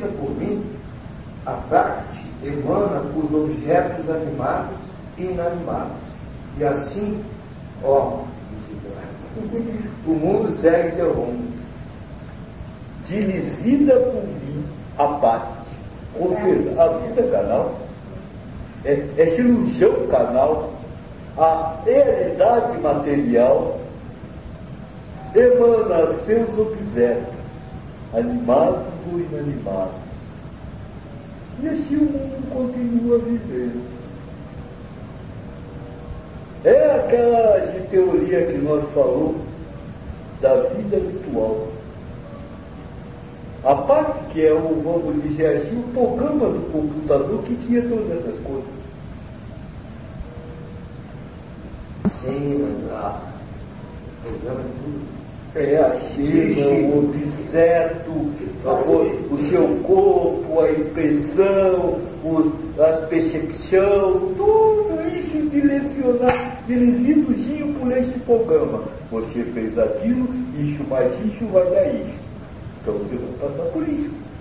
dirigida por mim, a Prakti emana os objetos animados e inanimados. E assim, o mundo segue seu rumo. Dirigida por mim, a parte. Ou seja, a vida canal é cirurgião canal, a realidade material emana seus objetos, animados ou inanimados. E assim o mundo continua vivendo. É aquela teoria que nós falamos da vida habitual. A parte que é o, vamos dizer assim, o programa do computador que tinha todas essas coisas. Sim, mas o programa é tudo. A China, o objeto, o seu corpo, a impressão, as percepções, tudo isso dirigidozinho por esse programa. Você fez aquilo, isso mais isso vai dar isso. Então você vai passar por isso.